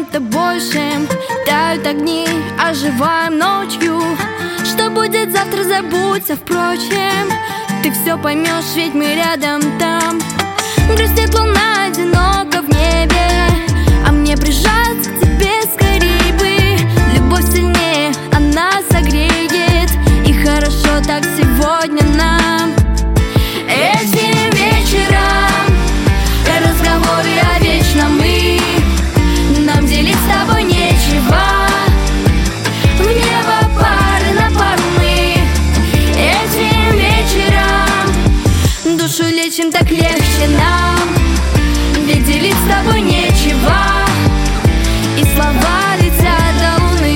чем-то большим. Тают огни, оживаем ночью. Что будет завтра, забудься, впрочем. Ты все поймешь, ведь мы рядом там. Грустит луна одиноко в небе, а мне прижаться к тебе скорей бы. Любовь сильнее, она согреет, и хорошо так сегодня нам. Этим вечером разговоры о вечном, и нам делить с тобой нечего. В небо пары на пару мы. Этим вечером душу лечим, так легче нам, ведь делить с тобой нечего, и слова летят до луны.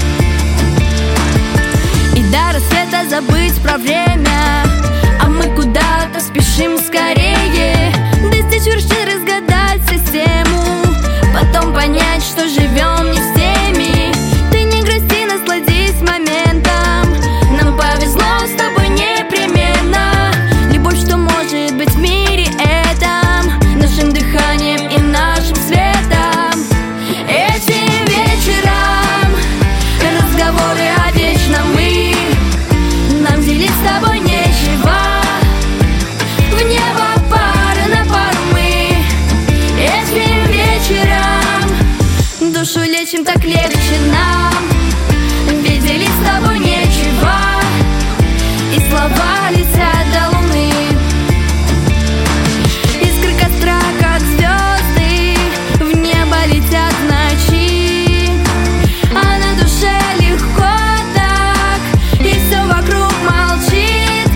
И до рассвета забыть про время, а мы куда-то спешим скорее. Достичь вершин, разгадать систему, потом понять, что живем не всеми. Ты не грусти, насладись моментом, нам повезло с тобой непременно. Любовь, что может быть в мире этом, нашим дыханием и нашим светом. Этим вечером разговоры о вечном, и нам делить с тобой нечего. В небо пары на пару мы. Этим вечером душу лечим, так легче нам, ведь делить с тобой нечего, и слова летят до луны. Искры костра, как звезды, в небо летят в ночи, а на душе легко так, и все вокруг молчит.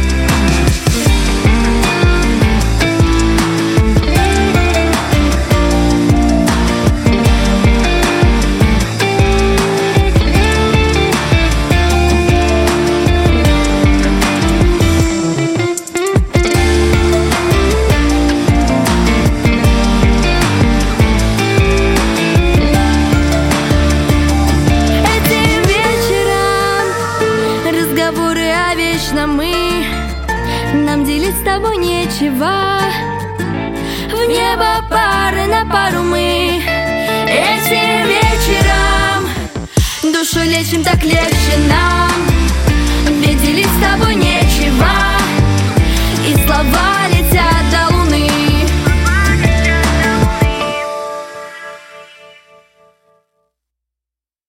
Разговоры о вечном, и нам делить с тобой нечего. В небо пары на пару мы. Этим вечером душу лечим, так легче нам, ведь делить с тобой нечего, и слова